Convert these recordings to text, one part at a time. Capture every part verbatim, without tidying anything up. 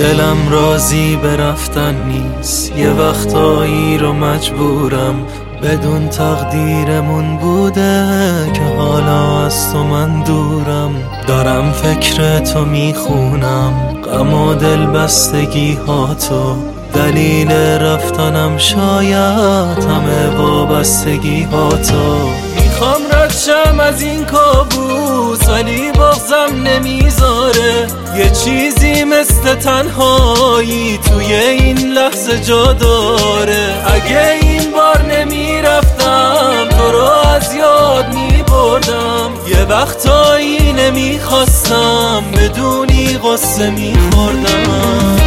دلم راضی به رفتن نیست، یه وقتایی رو مجبورم، بدون تقدیرمون بوده که حالا از تو من دورم. دارم فکر تو میخونم، غم و دل بستگی ها تو، دلیل رفتنم شاید همه وابستگی ها تو. میخوام رد شم از این کابوس ولی بغضم نمیذاره، یه چیزی مثل تنهایی توی این لحظه جا داره. اگه این بار نمیرفتم تو رو از یاد میبردم، یه وقتایی نمیخواستم بدونی غصه میخوردم.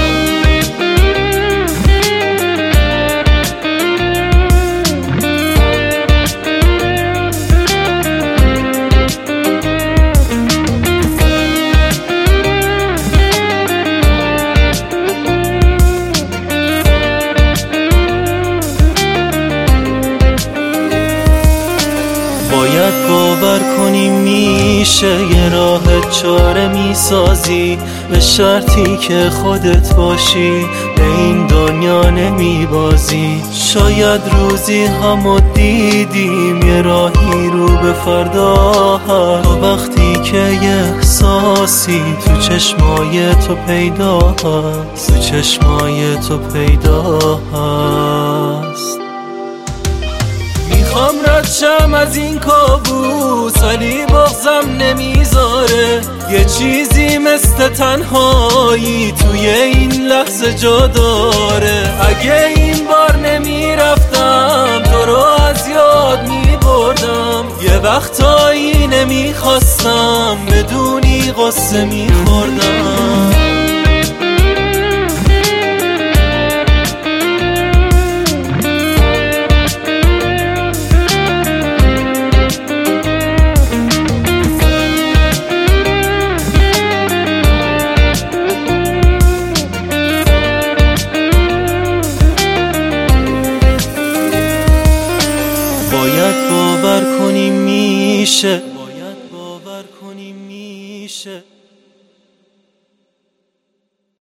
باید باور کنی میشه یه راه چاره میسازی، به شرطی که خودت باشی به این دنیا نمیبازی. شاید روزی همو دیدیم یه راهی رو به فردا هست، وقتی که یه احساسی تو چشمای تو پیدا هست، تو چشمای تو پیدا هست. میخوام رد شم از این کابوس ولی بغضم نمیذاره، یه چیزی مثل تنهایی توی این لحظه جا داره. اگه این بار نمیرفتم تو رو از یاد میبردم، یه وقتایی نمیخواستم بدونی غصه میخوردم. باید باور کنی میشه، باید باور کنی میشه